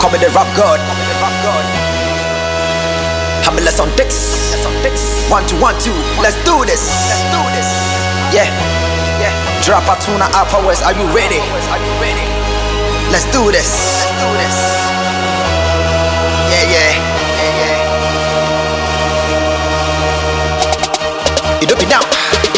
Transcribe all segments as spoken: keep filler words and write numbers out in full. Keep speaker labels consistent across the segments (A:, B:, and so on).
A: call me the rap god. Hamilus on Dix. One two one two. Let's do this. Yeah, yeah. Drop a tuna Alpha West. Are you ready? Let's do this. Yeah, yeah. You do it now.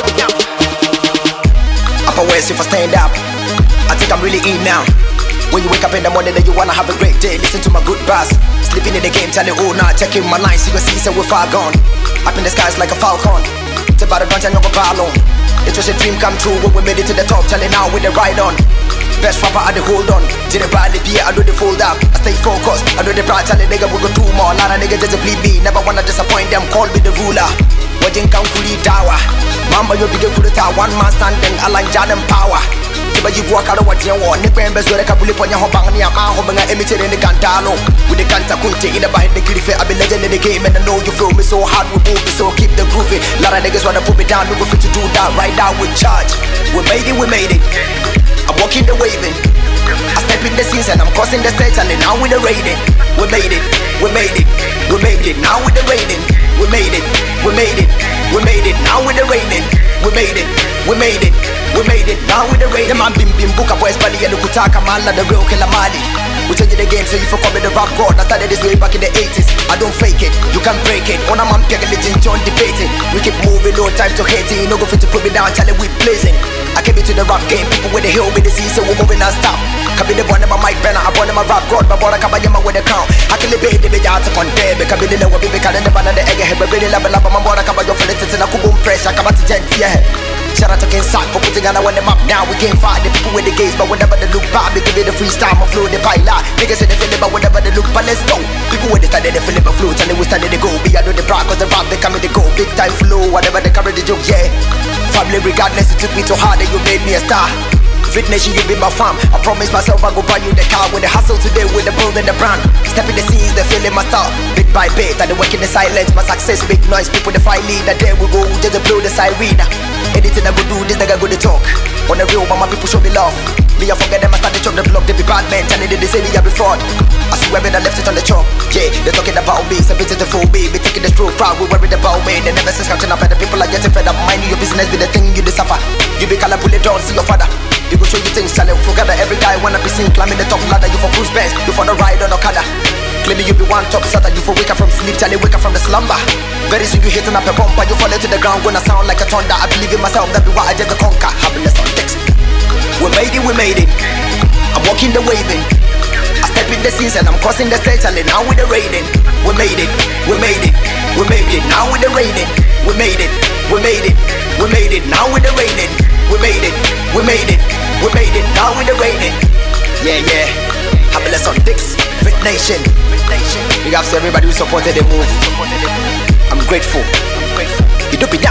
A: Upper West, if I stand up, I think I'm really in now. When you wake up in the morning and you wanna have a great day, listen to my good bass. Sleeping in the game, telling oh nah, checking my lines, you can see so we're far gone. Up in the skies like a falcon. It's about a bunch and you're a ballon. It was a dream come true when we made it to the top, telling now with the ride on. Best rapper I the hold on. Didn't buy the beer, I do the fold up. I stay focused, I do the pride, telling nigga we go do more. Lot of niggas just bleed me, never wanna disappoint them, call me the ruler. Wajin kan kuli dawa. Mamba yo bige kuruta, one man standing, align John and power. Tiba you walk out of what you want. Nipe embezo reka buli ponya hobang ni ama hobanga emitere ni gandalo. With the kanta kunte in the behind the griffin. I be legend in the game and I know you feel me so hard. We move me so keep the grooving. Lot of niggas wanna put me down, we go fit to do that right now with charge. We made it, we made it. I'm walking the waving. I step in the scenes and I'm crossing the stage and now with the raiding. We made it, we made it, we made it. Now with the raiding. We made it, we made it, we made it. Now with the raining, we made it, we made it, we made it. Now with the rain. The man bim bim buka boys bali ya lukutaka mala the real killer Mali. We change the game so you for call me the rap god. I started this way back in the eighties. I don't fake it, you can break it. On a man pick a legend, John debating. We keep moving, no time to hate it. You no go fit to put me down, Charlie we blazing. I came into the rap game, people with the hill with the sea, so we're moving non-stop. Can be the one of my mic banner, I born in my rap god, but boy I can't buy with the crown. I can live it, the out upon there, because we didn't know what we became in the banner, the egg head, but really level up, my boy I can't buy your feelings, and I could boom press, I can't buy the gent, yeah. Shout out to King Sock for putting on the one them up now. We can't fight the people with the gates, but whenever they look back, we give it a freestyle, my flow, they pile out. Niggas in the feeling, but whenever they look, but let's go. People with the started, they feel it, but flow, and they we started to go. Be I know the brag, cause the rap, they come in the go. Big time flow, whatever they carry the joke, yeah. Family regardless, it took me too hard, and you made me a star. Fit Nation, you be my fam. I promise myself I go buy you the car. With the hustle today, with the build and the brand. Step in the scenes, they feeling my style. Bit by bit, I the work in the silence. My success, big noise, people the fight lead. That day we go, just to blow the siren. Anything I go do, this nigga go to talk. On the real, but my people show me love. Me, I forget them, I start to chop the block. They be bad men, telling them they say me I be fraud. I see where I left it on the chalk. Yeah, they talking about me, some bitches to fool me. Be taking the stroke proud, we worried about me. They never say scratching up at the people are getting fed up. Mind your business, be the thing you suffer. You be calling pull it down, see your father. You go show you things, challenge. Forget that every guy wanna be seen climbing the top ladder. You for cruise bands, you for the ride on Okada. Claiming you be one top setter, you for wake up from sleep, Charlie wake up from the slumber. Very soon you hitting up a bumper, you fall into the ground, gonna sound like a thunder. I believe in myself, that be what I did to conquer. Happiness on Dix. We made it, we made it. I'm walking the waving. I step in the scenes and I'm crossing the stage, Charlie. Now with the raining, we made it, we made it, we made it. Now with the raining, we made it, we made it, we made it. Now with the raining, we made it, we made it, we made it. Now with the raining, yeah yeah. Happiness on Dix, Fit Nation. Big ups to everybody who supported the move. I'm grateful. You do be